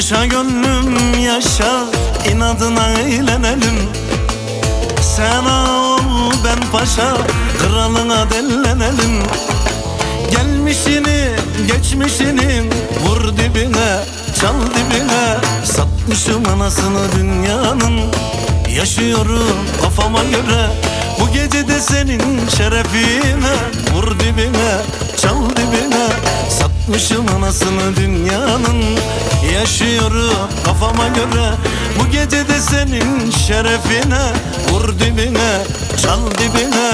Yaşa gönlüm yaşa, inadına eğlenelim. Sen ağa ol ben paşa, kralına dellenelim. Gelmişini geçmişini vur dibine, çal dibine. Satmışım anasını dünyanın, yaşıyorum kafama göre. Bu gece de senin şerefine, vur dibine, çal dibine. Satmışım anasını dünyanın, yaşıyorum kafama göre. Bu gece de senin şerefine, vur dibine, çal dibine.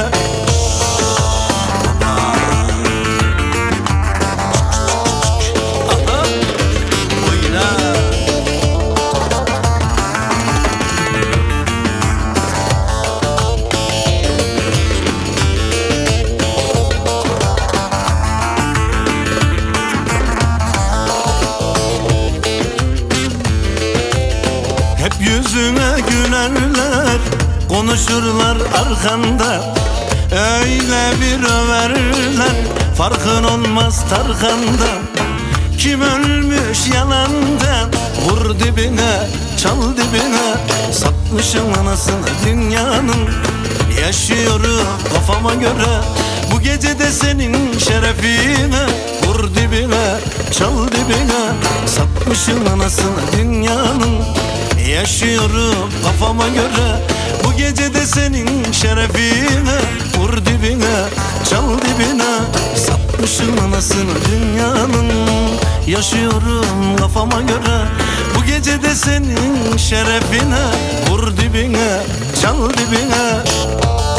Hep yüzüne gülerler, konuşurlar arkanda. Öyle bir överler, farkın olmaz Tarkan'da. Kim ölmüş yalandan, vur dibine, çal dibine. Satmışım anasını dünyanın, yaşıyorum kafama göre. Bu gece de senin şerefine, vur dibine, çal dibine. Satmışım anasını dünyanın, yaşıyorum kafama göre. Bu gece de senin şerefine, vur dibine, çal dibine. Satmışım anasını dünyanın, yaşıyorum kafama göre. Bu gece de senin şerefine, vur dibine, çal dibine.